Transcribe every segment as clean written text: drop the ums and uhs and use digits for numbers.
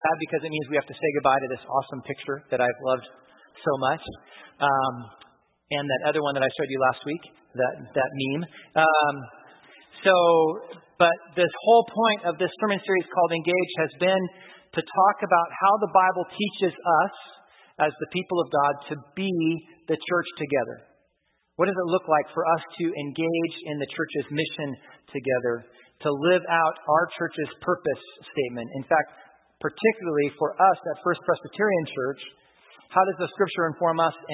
sad because it means we have to say goodbye to this awesome picture that I've loved so much. And that other one that I showed you last week, that meme. But this whole point of this sermon series called Engage has been to talk about how the Bible teaches us as the people of God to be the church together. What does it look like for us to engage in the church's mission together, to live out our church's purpose statement? In fact, particularly for us at First Presbyterian Church, how does the Scripture inform us in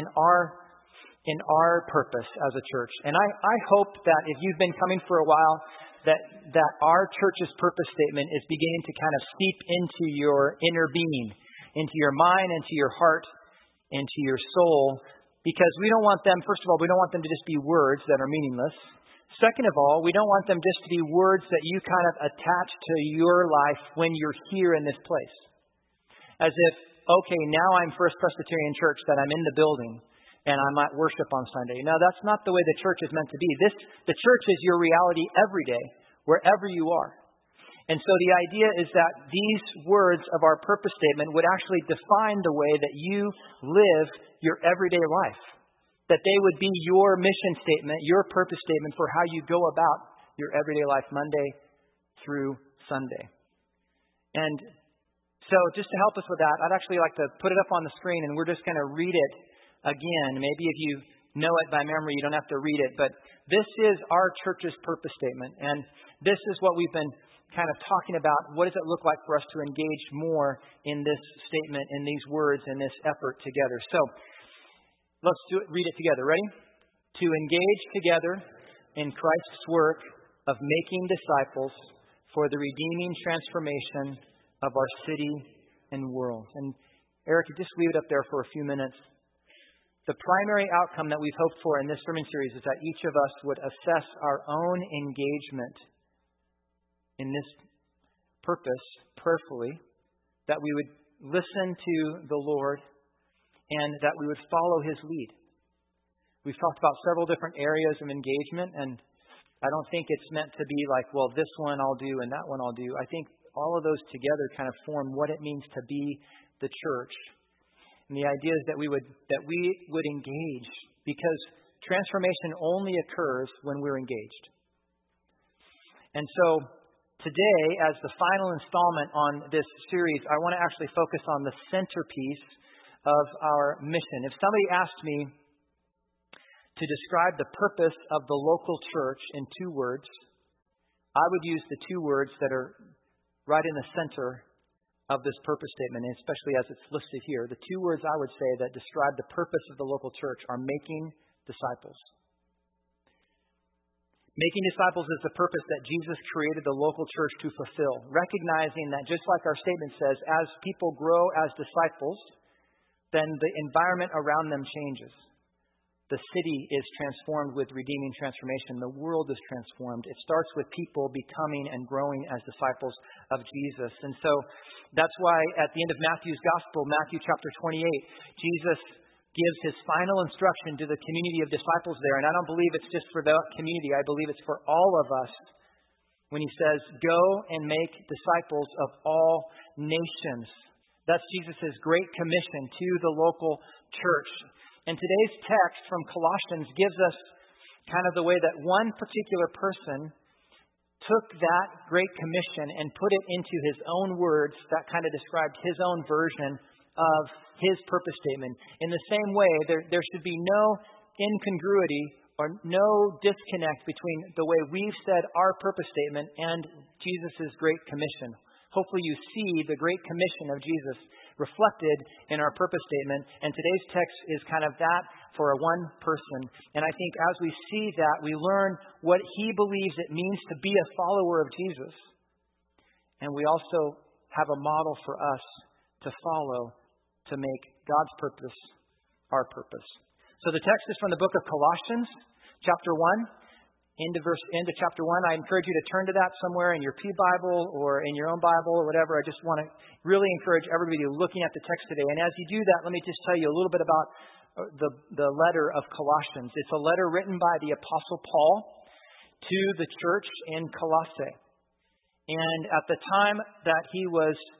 our purpose as a church? And I hope that if you've been coming for a while, that our church's purpose statement is beginning to kind of seep into your inner being, into your mind, into your heart, into your soul, because we don't want them, first of all, we don't want them to just be words that are meaningless. Second of all, we don't want them just to be words that you kind of attach to your life when you're here in this place. As if, okay, now I'm First Presbyterian Church, that I'm in the building, and I might worship on Sunday. No, that's not the way the church is meant to be. The church is your reality every day, wherever you are. And so the idea is that these words of our purpose statement would actually define the way that you live your everyday life. That they would be your mission statement, your purpose statement for how you go about your everyday life, Monday through Sunday. And so just to help us with that, I'd actually like to put it up on the screen, and we're just going to read it again. Maybe if you know it by memory, you don't have to read it. But this is our church's purpose statement. And this is what we've been kind of talking about. What does it look like for us to engage more in this statement, in these words, in this effort together? So let's read it together. Ready? To engage together in Christ's work of making disciples for the redeeming transformation of our city and world. And Eric, just leave it up there for a few minutes. The primary outcome that we've hoped for in this sermon series is that each of us would assess our own engagement in this purpose prayerfully, that we would listen to the Lord, and that we would follow His lead. We've talked about several different areas of engagement, and I don't think it's meant to be like, well, this one I'll do and that one I'll do. I think all of those together kind of form what it means to be the church. And the idea is that we would engage, because transformation only occurs when we're engaged. And so today, as the final installment on this series, I want to actually focus on the centerpiece of our mission. If somebody asked me to describe the purpose of the local church in 2 words, I would use the 2 words that are right in the center of this purpose statement, and especially as it's listed here. The 2 words I would say that describe the purpose of the local church are making disciples. Making disciples is the purpose that Jesus created the local church to fulfill, recognizing that just like our statement says, as people grow as disciples, then the environment around them changes. The city is transformed with redeeming transformation. The world is transformed. It starts with people becoming and growing as disciples of Jesus. And so that's why at the end of Matthew's Gospel, Matthew chapter 28, Jesus gives His final instruction to the community of disciples there. And I don't believe it's just for the community. I believe it's for all of us when He says, go and make disciples of all nations. That's Jesus' great commission to the local church. And today's text from Colossians gives us kind of the way that one particular person took that great commission and put it into his own words that kind of described his own version of his purpose statement. In the same way, there should be no incongruity or no disconnect between the way we've said our purpose statement and Jesus' great commission. Hopefully you see the great commission of Jesus reflected in our purpose statement. And today's text is kind of that for one person. And I think as we see that, we learn what he believes it means to be a follower of Jesus. And we also have a model for us to follow to make God's purpose our purpose. So the text is from the book of Colossians, chapter 1. Into chapter 1. I encourage you to turn to that somewhere in your Pew Bible or in your own Bible or whatever. I just want to really encourage everybody looking at the text today. And as you do that, let me just tell you a little bit about the letter of Colossians. It's a letter written by the Apostle Paul to the church in Colossae. And at the time that he was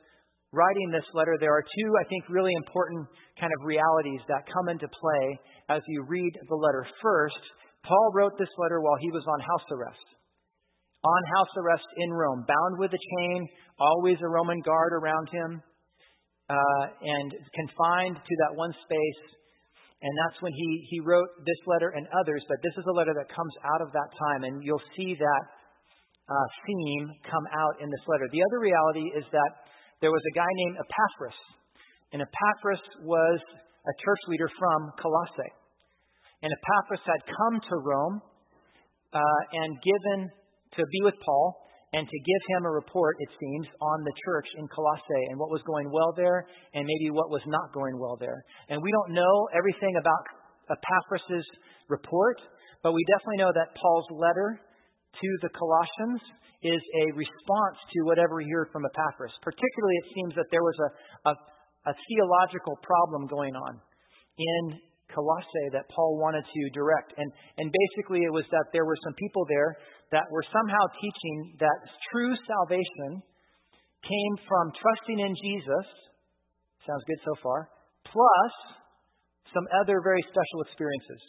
writing this letter, there are two, I think, really important kind of realities that come into play as you read the letter. First, Paul wrote this letter while he was on house arrest. On house arrest in Rome, bound with a chain, always a Roman guard around him, and confined to that one space. And that's when he wrote this letter and others, but this is a letter that comes out of that time, and you'll see that theme come out in this letter. The other reality is that there was a guy named Epaphras, and Epaphras was a church leader from Colossae. And Epaphras had come to Rome and given to be with Paul and to give him a report, it seems, on the church in Colossae and what was going well there and maybe what was not going well there. And we don't know everything about Epaphras' report, but we definitely know that Paul's letter to the Colossians is a response to whatever he heard from Epaphras. Particularly, it seems that there was a theological problem going on in Colossae that Paul wanted to direct. And basically it was that there were some people there that were somehow teaching that true salvation came from trusting in Jesus, sounds good so far, plus some other very special experiences.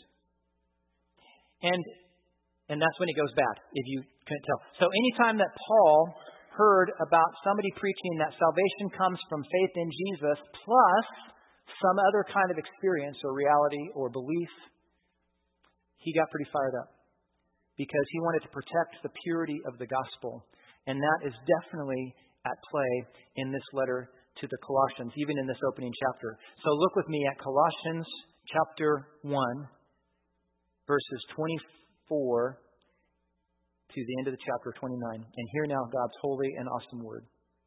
And that's when it goes bad, if you couldn't tell. So anytime that Paul heard about somebody preaching that salvation comes from faith in Jesus plus some other kind of experience or reality or belief, he got pretty fired up because he wanted to protect the purity of the gospel. And that is definitely at play in this letter to the Colossians, even in this opening chapter. So look with me at Colossians chapter 1, verses 24 to the end of the chapter 29. And hear now God's holy and awesome word.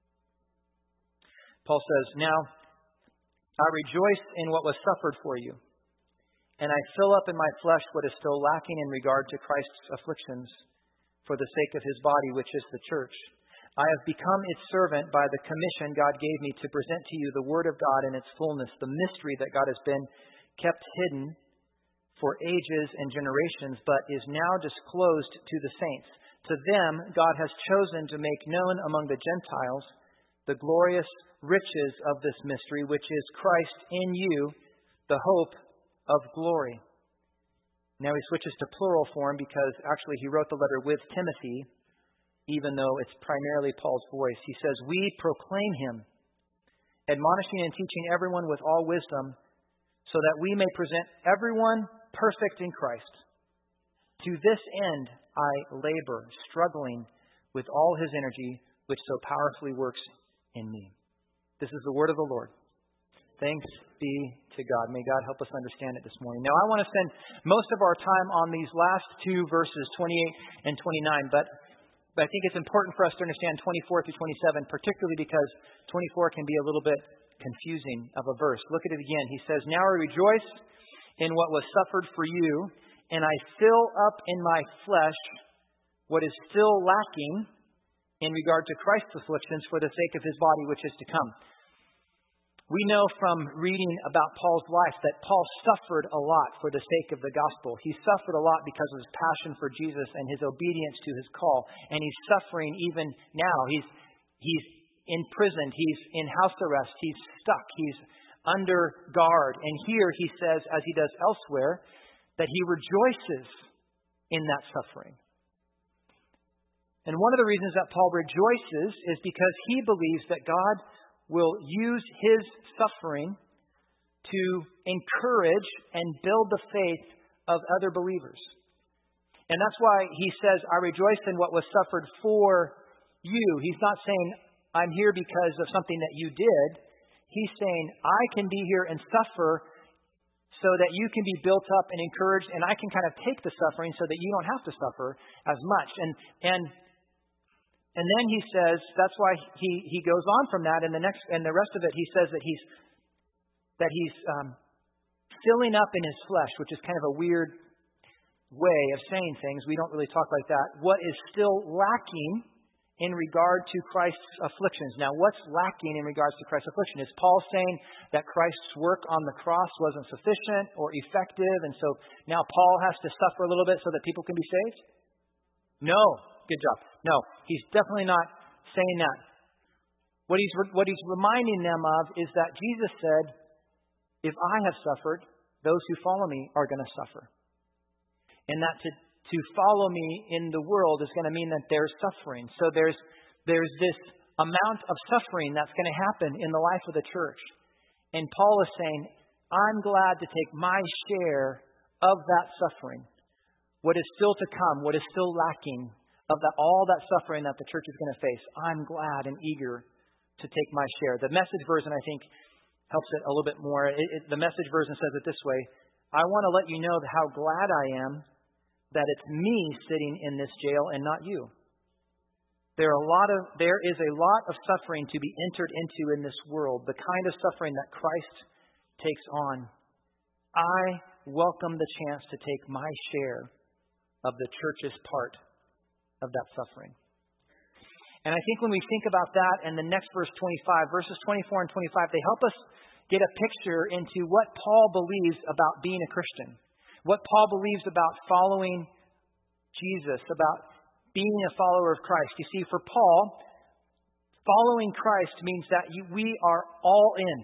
Paul says, "Now I rejoice in what was suffered for you, and I fill up in my flesh what is still lacking in regard to Christ's afflictions for the sake of his body, which is the church. I have become its servant by the commission God gave me to present to you the word of God in its fullness, the mystery that God has been kept hidden for ages and generations, but is now disclosed to the saints. To them God has chosen to make known among the Gentiles the glorious riches of this mystery, which is Christ in you, the hope of glory." Now he switches to plural form because actually he wrote the letter with Timothy, even though it's primarily Paul's voice. He says, "We proclaim him, admonishing and teaching everyone with all wisdom, so that we may present everyone perfect in Christ. To this end I labor, struggling with all his energy, which so powerfully works in me." This is the word of the Lord. Thanks be to God. May God help us understand it this morning. Now, I want to spend most of our time on these last two verses, 28 and 29, but I think it's important for us to understand 24 through 27, particularly because 24 can be a little bit confusing of a verse. Look at it again. He says, "Now I rejoice in what was suffered for you, and I fill up in my flesh what is still lacking in regard to Christ's afflictions for the sake of his body, which is to come." We know from reading about Paul's life that Paul suffered a lot for the sake of the gospel. He suffered a lot because of his passion for Jesus and his obedience to his call. And he's suffering even now. He's imprisoned. He's in house arrest. He's stuck. He's under guard. And here he says, as he does elsewhere, that he rejoices in that suffering. And one of the reasons that Paul rejoices is because he believes that God will use his suffering to encourage and build the faith of other believers. And that's why he says, "I rejoice in what was suffered for you." He's not saying, "I'm here because of something that you did." He's saying, "I can be here and suffer so that you can be built up and encouraged, and I can kind of take the suffering so that you don't have to suffer as much." And then he says, that's why he goes on from that, and the rest of it, he says that he's filling up in his flesh, which is kind of a weird way of saying things. We don't really talk like that. What is still lacking in regard to Christ's afflictions. Now, what's lacking in regards to Christ's affliction? Is Paul saying that Christ's work on the cross wasn't sufficient or effective, and so now Paul has to suffer a little bit so that people can be saved? No. Good job. No, he's definitely not saying that. What he's reminding them of is that Jesus said, if I have suffered, those who follow me are going to suffer. And that to follow me in the world is going to mean that there's suffering. So there's this amount of suffering that's going to happen in the life of the church. And Paul is saying, I'm glad to take my share of that suffering. What is still to come, what is still lacking of all that suffering that the church is going to face, I'm glad and eager to take my share. The Message version, I think, helps it a little bit more. The Message version says it this way: I want to let you know how glad I am that it's me sitting in this jail and not you. There is a lot of suffering to be entered into in this world, the kind of suffering that Christ takes on. I welcome the chance to take my share of the church's part of that suffering. And I think when we think about that and the next verses 24 and 25, they help us get a picture into what Paul believes about being a Christian, what Paul believes about following Jesus, about being a follower of Christ. You see, for Paul, following Christ means that we are all in.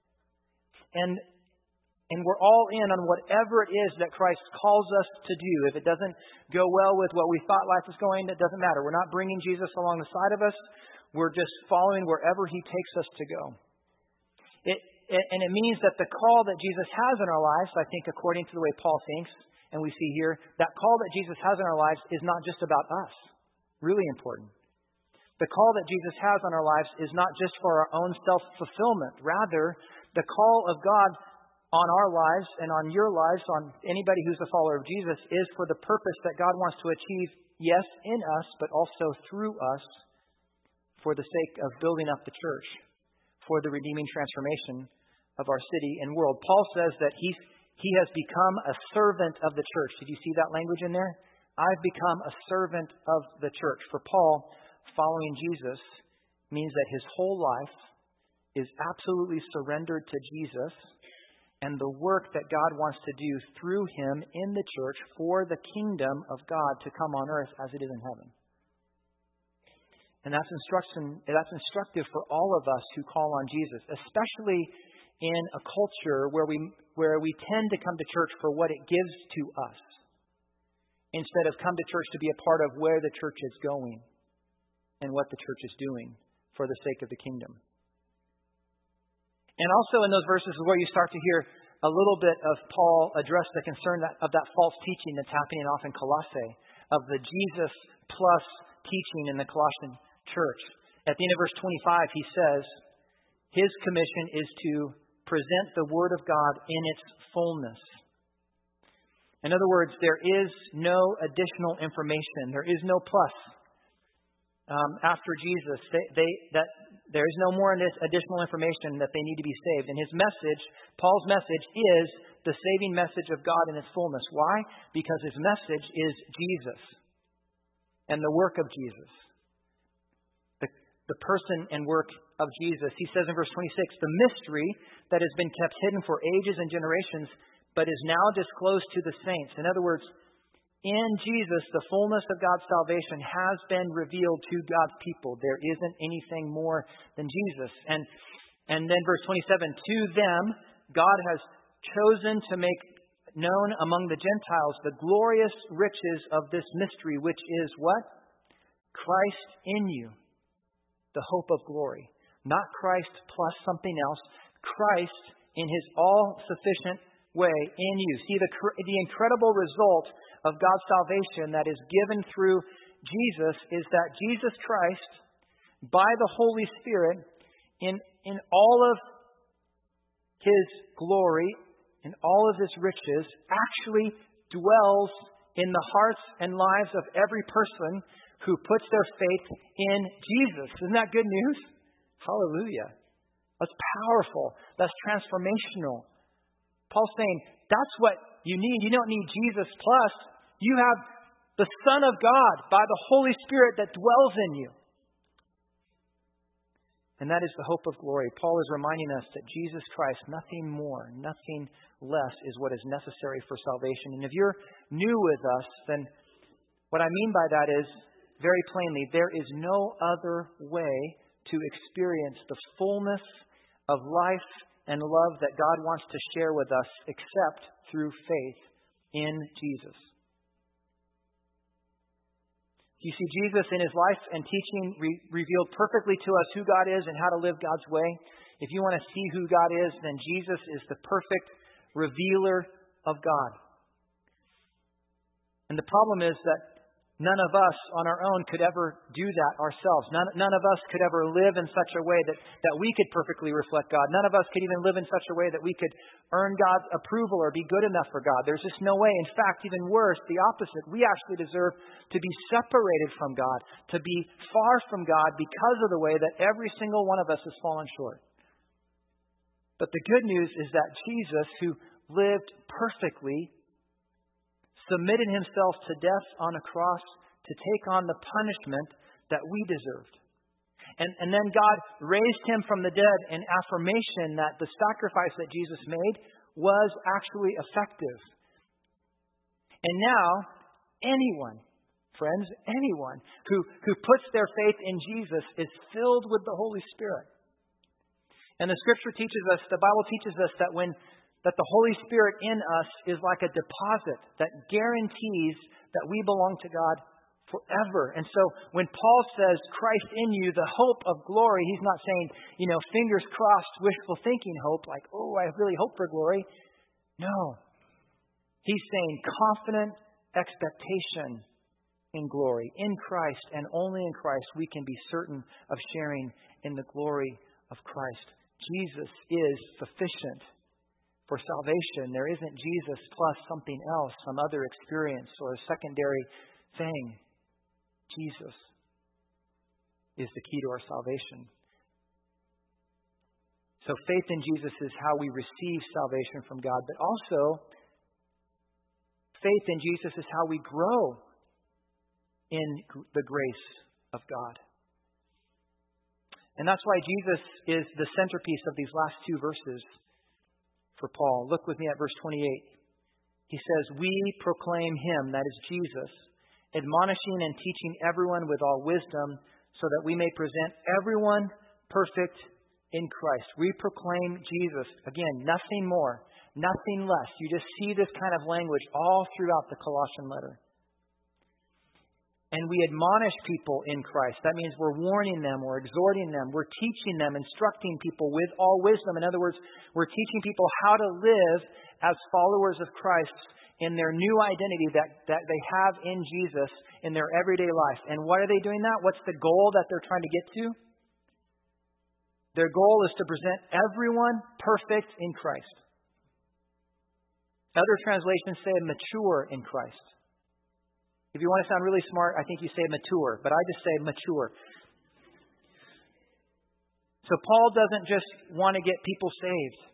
And we're all in on whatever it is that Christ calls us to do. If it doesn't go well with what we thought life was going, it doesn't matter. We're not bringing Jesus along the side of us. We're just following wherever he takes us to go. And it means that the call that Jesus has in our lives, I think according to the way Paul thinks, and we see here, that call that Jesus has in our lives is not just about us. Really important. The call that Jesus has on our lives is not just for our own self-fulfillment. Rather, the call of God on our lives and on your lives, on anybody who's a follower of Jesus, is for the purpose that God wants to achieve, yes, in us, but also through us, for the sake of building up the church, for the redeeming transformation of our city and world. Paul says that he has become a servant of the church. Did you see that language in there? I've become a servant of the church. For Paul, following Jesus means that his whole life is absolutely surrendered to Jesus and the work that God wants to do through him in the church for the kingdom of God to come on earth as it is in heaven. And that's instructive for all of us who call on Jesus, especially in a culture where we tend to come to church for what it gives to us, instead of come to church to be a part of where the church is going and what the church is doing for the sake of the kingdom. And also in those verses is where you start to hear a little bit of Paul address the concern of that false teaching that's happening off in Colossae, of the Jesus plus teaching in the Colossian church. At the end of verse 25, he says, his commission is to present the Word of God in its fullness. In other words, there is no additional information. There is no plus. After Jesus, there is no more additional information that they need to be saved. And his message, Paul's message, is the saving message of God in its fullness. Why? Because his message is Jesus and the work of Jesus. The person and work of Jesus. He says in verse 26, the mystery that has been kept hidden for ages and generations, but is now disclosed to the saints. In other words, in Jesus, the fullness of God's salvation has been revealed to God's people. There isn't anything more than Jesus. And then verse 27, to them, God has chosen to make known among the Gentiles the glorious riches of this mystery, which is what? Christ in you, the hope of glory. Not Christ plus something else. Christ in his all-sufficient way in you. See, the incredible result of God's salvation that is given through Jesus is that Jesus Christ, by the Holy Spirit, in all of his glory, in all of his riches, actually dwells in the hearts and lives of every person who puts their faith in Jesus. Isn't that good news? Hallelujah. That's powerful. That's transformational. Paul's saying, that's what you need. You don't need Jesus plus. You have the Son of God by the Holy Spirit that dwells in you. And that is the hope of glory. Paul is reminding us that Jesus Christ, nothing more, nothing less, is what is necessary for salvation. And if you're new with us, then what I mean by that is, very plainly, there is no other way to experience the fullness of life and love that God wants to share with us except through faith in Jesus. You see, Jesus in his life and teaching revealed perfectly to us who God is and how to live God's way. If you want to see who God is, then Jesus is the perfect revealer of God. And the problem is that none of us on our own could ever do that ourselves. None of us could ever live in such a way that we could perfectly reflect God. None of us could even live in such a way that we could earn God's approval or be good enough for God. There's just no way. In fact, even worse, the opposite. We actually deserve to be separated from God, to be far from God because of the way that every single one of us has fallen short. But the good news is that Jesus, who lived perfectly, submitted himself to death on a cross to take on the punishment that we deserved. And then God raised him from the dead in affirmation that the sacrifice that Jesus made was actually effective. And now, anyone, friends, anyone who puts their faith in Jesus is filled with the Holy Spirit. And the Scripture teaches us, the Bible teaches us that the Holy Spirit in us is like a deposit that guarantees that we belong to God forever. And so when Paul says Christ in you, the hope of glory, he's not saying, fingers crossed, wishful thinking hope, like, oh, I really hope for glory. No. He's saying confident expectation in glory. In Christ and only in Christ we can be certain of sharing in the glory of Christ. Jesus is sufficient for salvation. There isn't Jesus plus something else, some other experience or a secondary thing. Jesus is the key to our salvation. So faith in Jesus is how we receive salvation from God, but also faith in Jesus is how we grow in the grace of God. And that's why Jesus is the centerpiece of these last two verses for Paul. Look with me at verse 28. He says, "We proclaim him," that is Jesus, "admonishing and teaching everyone with all wisdom, so that we may present everyone perfect in Christ." We proclaim Jesus. Again, nothing more, nothing less. You just see this kind of language all throughout the Colossian letter. And we admonish people in Christ. That means we're warning them, we're exhorting them, we're teaching them, instructing people with all wisdom. In other words, we're teaching people how to live as followers of Christ in their new identity that they have in Jesus in their everyday life. And why are they doing that? What's the goal that they're trying to get to? Their goal is to present everyone perfect in Christ. Other translations say mature in Christ. If you want to sound really smart, I think you say mature, but I just say mature. So Paul doesn't just want to get people saved.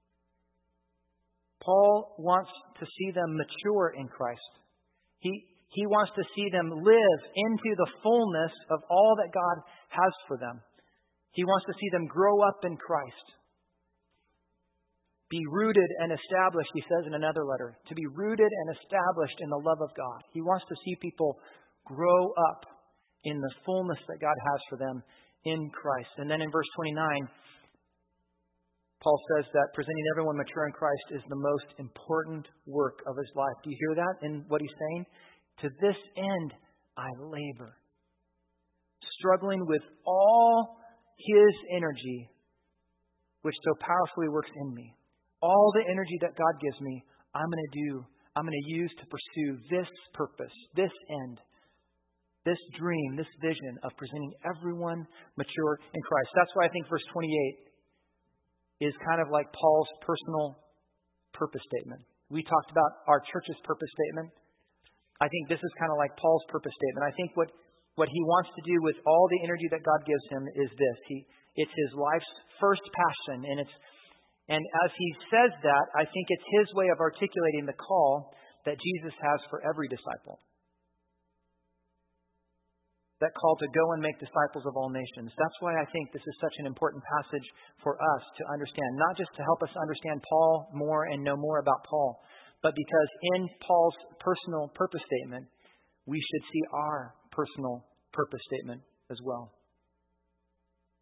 Paul wants to see them mature in Christ. He wants to see them live into the fullness of all that God has for them. He wants to see them grow up in Christ. Be rooted and established, he says in another letter, to be rooted and established in the love of God. He wants to see people grow up in the fullness that God has for them in Christ. And then in verse 29, Paul says that presenting everyone mature in Christ is the most important work of his life. Do you hear that in what he's saying? To this end I labor, struggling with all his energy, which so powerfully works in me. All the energy that God gives me, I'm going to use to pursue this purpose, this end, this dream, this vision of presenting everyone mature in Christ. That's why I think verse 28 is kind of like Paul's personal purpose statement. We talked about our church's purpose statement. I think this is kind of like Paul's purpose statement. I think what he wants to do with all the energy that God gives him is this. It's his life's first passion, and as he says that, I think it's his way of articulating the call that Jesus has for every disciple. That call to go and make disciples of all nations. That's why I think this is such an important passage for us to understand. Not just to help us understand Paul more and know more about Paul, but because in Paul's personal purpose statement, we should see our personal purpose statement as well.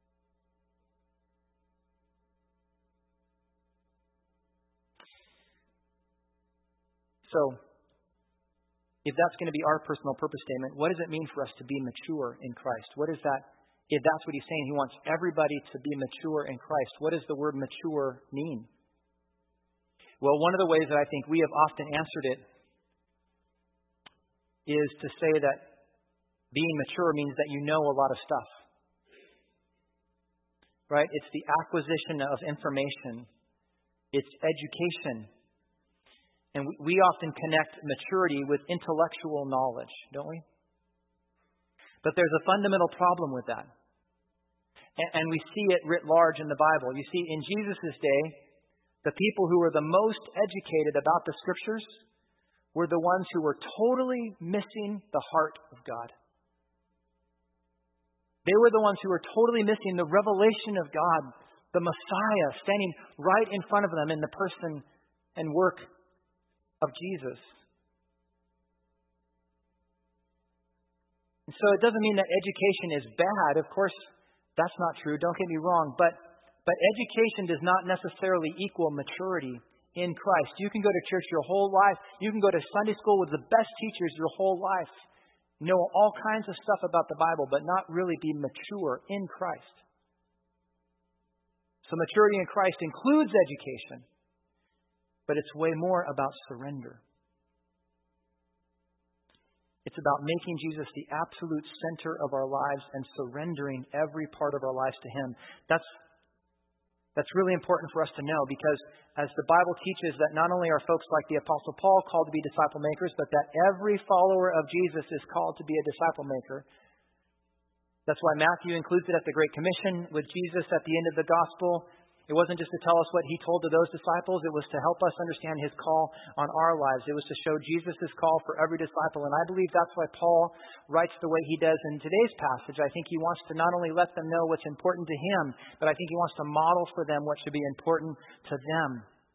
So, if that's going to be our personal purpose statement, what does it mean for us to be mature in Christ? What is that? If that's what he's saying, he wants everybody to be mature in Christ. What does the word mature mean? Well, one of the ways that I think we have often answered it is to say that being mature means that you know a lot of stuff. Right? It's the acquisition of information. It's education. And we often connect maturity with intellectual knowledge, don't we? But there's a fundamental problem with that. And we see it writ large in the Bible. You see, in Jesus' day, the people who were the most educated about the Scriptures were the ones who were totally missing the heart of God. They were the ones who were totally missing the revelation of God, the Messiah standing right in front of them in the person and work of Jesus. And so it doesn't mean that education is bad. Of course, that's not true. Don't get me wrong. But education does not necessarily equal maturity in Christ. You can go to church your whole life. You can go to Sunday school with the best teachers your whole life. Know all kinds of stuff about the Bible, but not really be mature in Christ. So maturity in Christ includes education, but it's way more about surrender. It's about making Jesus the absolute center of our lives and surrendering every part of our lives to Him. That's really important for us to know, because as the Bible teaches that not only are folks like the Apostle Paul called to be disciple makers, but that every follower of Jesus is called to be a disciple maker. That's why Matthew includes it at the Great Commission with Jesus at the end of the gospel. It wasn't just to tell us what he told to those disciples. It was to help us understand his call on our lives. It was to show Jesus' call for every disciple. And I believe that's why Paul writes the way he does in today's passage. I think he wants to not only let them know what's important to him, but I think he wants to model for them what should be important to them.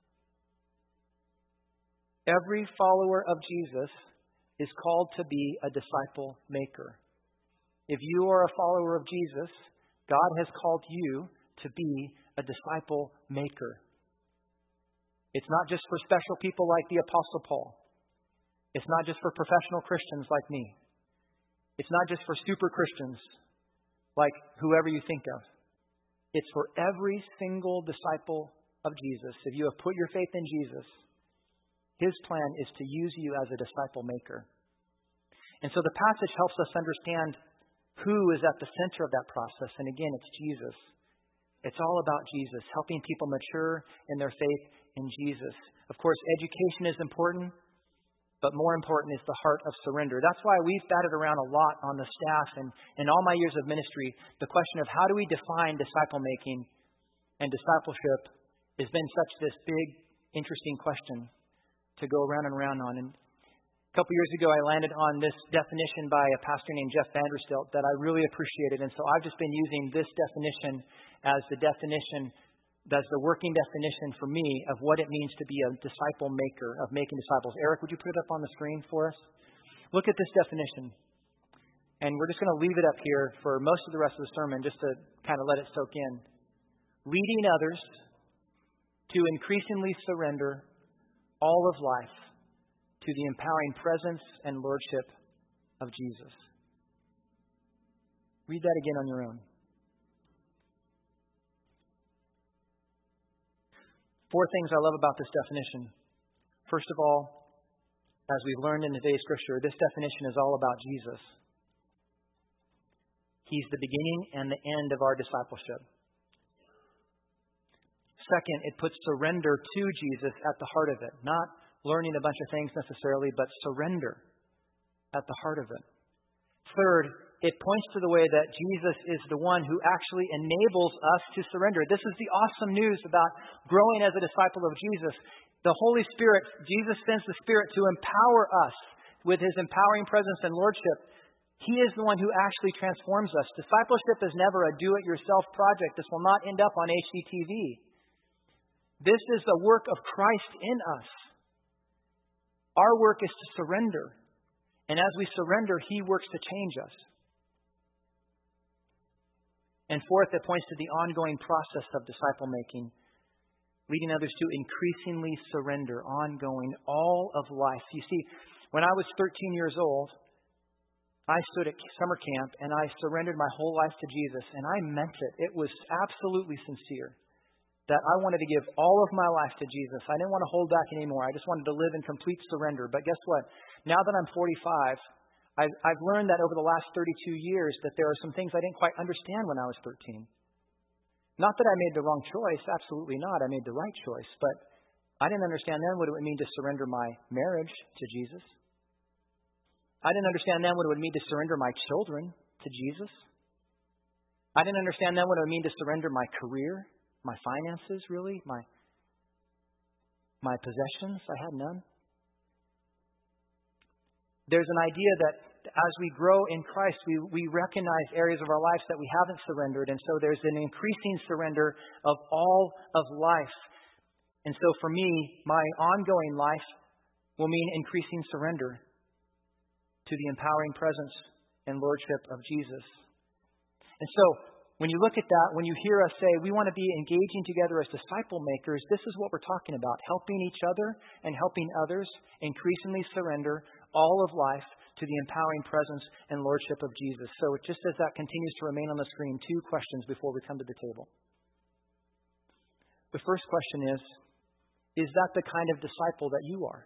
Every follower of Jesus is called to be a disciple maker. If you are a follower of Jesus, God has called you to be a disciple maker. It's not just for special people like the Apostle Paul. It's not just for professional Christians like me. It's not just for super Christians like whoever you think of. It's for every single disciple of Jesus. If you have put your faith in Jesus, His plan is to use you as a disciple maker. And so the passage helps us understand who is at the center of that process. And again, it's Jesus. It's all about Jesus, helping people mature in their faith in Jesus. Of course, education is important, but more important is the heart of surrender. That's why we've batted around a lot on the staff and in all my years of ministry. The question of how do we define disciple making and discipleship has been such this big, interesting question to go around and around on. And a couple years ago, I landed on this definition by a pastor named Jeff Vanderstelt that I really appreciated. And so I've just been using this definition as the definition, that's the working definition for me of what it means to be a disciple maker, of making disciples. Eric, would you put it up on the screen for us? Look at this definition. And we're just going to leave it up here for most of the rest of the sermon just to kind of let it soak in. Leading others to increasingly surrender all of life to the empowering presence and lordship of Jesus. Read that again on your own. 4 things I love about this definition. First of all, as we've learned in today's scripture, this definition is all about Jesus. He's the beginning and the end of our discipleship. Second, it puts surrender to Jesus at the heart of it. Not learning a bunch of things necessarily, but surrender at the heart of it. Third, it points to the way that Jesus is the one who actually enables us to surrender. This is the awesome news about growing as a disciple of Jesus. The Holy Spirit, Jesus sends the Spirit to empower us with His empowering presence and lordship. He is the one who actually transforms us. Discipleship is never a do-it-yourself project. This will not end up on HGTV. This is the work of Christ in us. Our work is to surrender. And as we surrender, He works to change us. And fourth, it points to the ongoing process of disciple making. leading others to increasingly surrender, ongoing, all of life. You see, when I was 13 years old, I stood at summer camp and I surrendered my whole life to Jesus, and I meant it. It was absolutely sincere that I wanted to give all of my life to Jesus. I didn't want to hold back anymore. I just wanted to live in complete surrender. But guess what? Now that I'm 45, I've learned that over the last 32 years that there are some things I didn't quite understand when I was 13. Not that I made the wrong choice. Absolutely not. I made the right choice. But I didn't understand then what it would mean to surrender my marriage to Jesus. I didn't understand then what it would mean to surrender my children to Jesus. I didn't understand then what it would mean to surrender my career, my finances, really, my possessions. I had none. There's an idea that as we grow in Christ, we recognize areas of our lives that we haven't surrendered. And so there's an increasing surrender of all of life. And so for me, my ongoing life will mean increasing surrender to the empowering presence and lordship of Jesus. And so when you look at that, when you hear us say we want to be engaging together as disciple makers, this is what we're talking about, helping each other and helping others increasingly surrender all of life to the empowering presence and lordship of Jesus. So just as that continues to remain on the screen, two questions before we come to the table. The first question is that the kind of disciple that you are?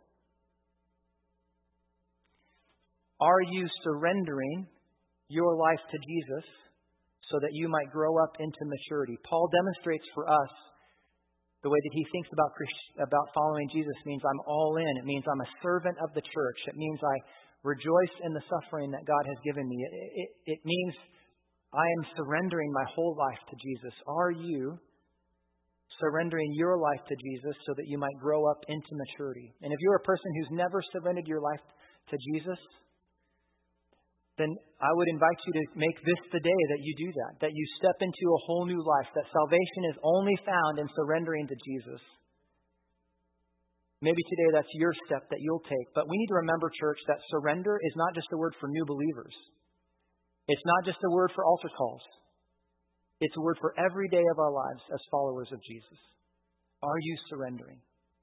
Are you surrendering your life to Jesus so that you might grow up into maturity? Paul demonstrates for us the way that he thinks about following Jesus means I'm all in. It means I'm a servant of the church. It means I rejoice in the suffering that God has given me. It means I am surrendering my whole life to Jesus. Are you surrendering your life to Jesus so that you might grow up into maturity? And if you're a person who's never surrendered your life to Jesus, then I would invite you to make this the day that you do that you step into a whole new life, that salvation is only found in surrendering to Jesus. Maybe today that's your step that you'll take. But we need to remember, church, that surrender is not just a word for new believers. It's not just a word for altar calls. It's a word for every day of our lives as followers of Jesus. Are you surrendering?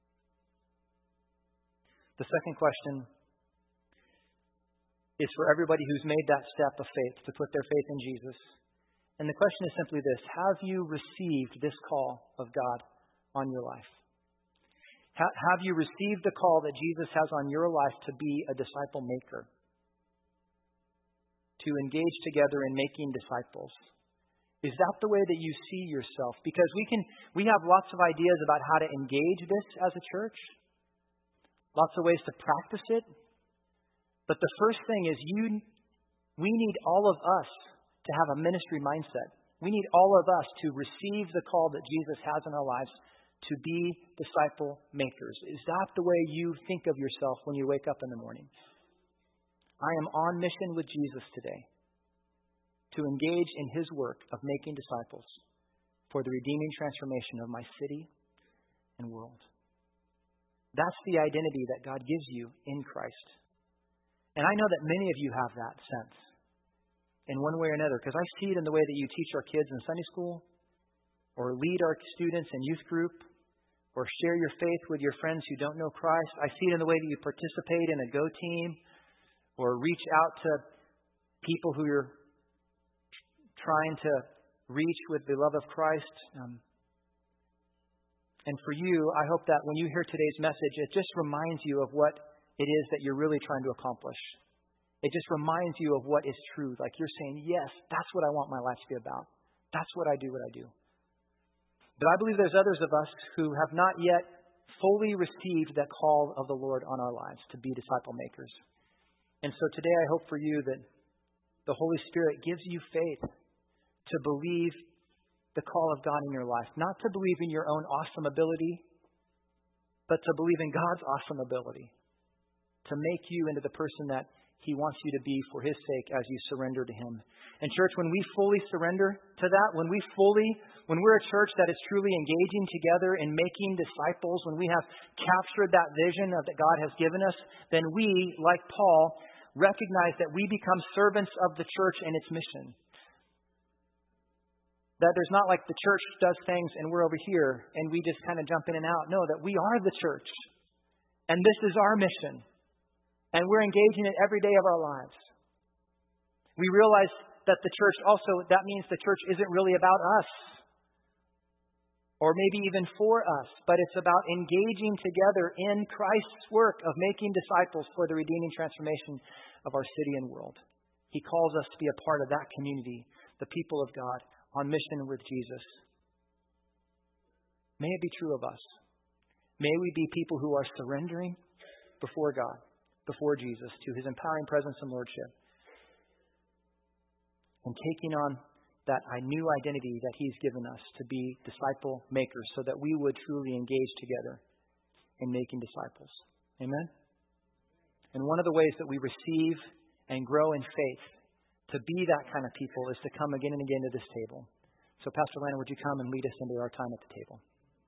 The second question is for everybody who's made that step of faith to put their faith in Jesus. And the question is simply this: have you received this call of God on your life? Have you received the call that Jesus has on your life to be a disciple maker? To engage together in making disciples? Is that the way that you see yourself? Because we have lots of ideas about how to engage this as a church. Lots of ways to practice it. But the first thing is we need all of us to have a ministry mindset. We need all of us to receive the call that Jesus has in our lives to be disciple makers. Is that the way you think of yourself when you wake up in the morning? I am on mission with Jesus today to engage in his work of making disciples for the redeeming transformation of my city and world. That's the identity that God gives you in Christ. And I know that many of you have that sense in one way or another, because I see it in the way that you teach our kids in Sunday school, or lead our students in youth group, or share your faith with your friends who don't know Christ. I see it in the way that you participate in a Go team, or reach out to people who you're trying to reach with the love of Christ. And for you, I hope that when you hear today's message, it just reminds you of what it is that you're really trying to accomplish. It just reminds you of what is true. Like you're saying, yes, that's what I want my life to be about. That's what I do. But I believe there's others of us who have not yet fully received that call of the Lord on our lives to be disciple makers. And so today I hope for you that the Holy Spirit gives you faith to believe the call of God in your life. Not to believe in your own awesome ability, but to believe in God's awesome ability. To make you into the person that he wants you to be for his sake as you surrender to him. And church, when we fully surrender to that, when we're a church that is truly engaging together in making disciples, when we have captured that vision that God has given us, then we, like Paul, recognize that we become servants of the church and its mission. That there's not like the church does things and we're over here and we just kind of jump in and out. No, that we are the church. And this is our mission. And we're engaging it every day of our lives. We realize that the church also, that means the church isn't really about us. Or maybe even for us. But it's about engaging together in Christ's work of making disciples for the redeeming transformation of our city and world. He calls us to be a part of that community, the people of God, on mission with Jesus. May it be true of us. May we be people who are surrendering before God, before Jesus, to His empowering presence and lordship. And taking on that new identity that He's given us to be disciple makers so that we would truly engage together in making disciples. Amen? And one of the ways that we receive and grow in faith to be that kind of people is to come again and again to this table. So Pastor Lana, would you come and lead us into our time at the table?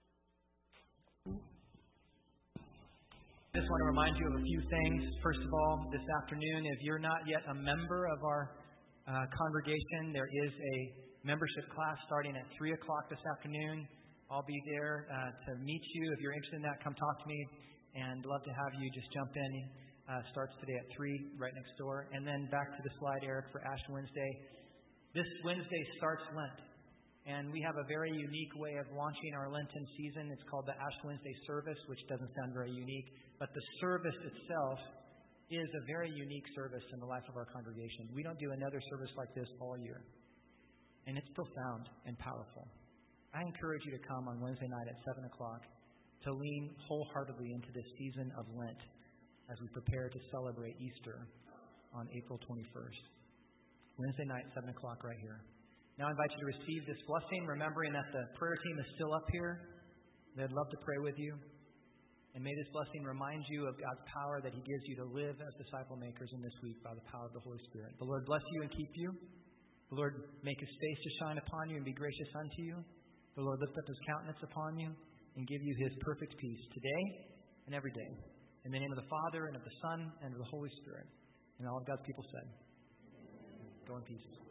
I just want to remind you of a few things. First of all, this afternoon, if you're not yet a member of our congregation, there is a membership class starting at 3 o'clock this afternoon. I'll be there to meet you. If you're interested in that, come talk to me. And love to have you just jump in. Starts today at 3, right next door. And then back to the slide, Eric, for Ash Wednesday. This Wednesday starts Lent. And we have a very unique way of launching our Lenten season. It's called the Ash Wednesday service, which doesn't sound very unique. But the service itself is a very unique service in the life of our congregation. We don't do another service like this all year. And it's profound and powerful. I encourage you to come on Wednesday night at 7 o'clock to lean wholeheartedly into this season of Lent as we prepare to celebrate Easter on April 21st. Wednesday night, 7 o'clock right here. Now I invite you to receive this blessing, remembering that the prayer team is still up here. They'd love to pray with you. And may this blessing remind you of God's power that He gives you to live as disciple makers in this week by the power of the Holy Spirit. The Lord bless you and keep you. The Lord make His face to shine upon you and be gracious unto you. The Lord lift up His countenance upon you and give you His perfect peace today and every day. In the name of the Father, and of the Son, and of the Holy Spirit. And all of God's people said, go in peace.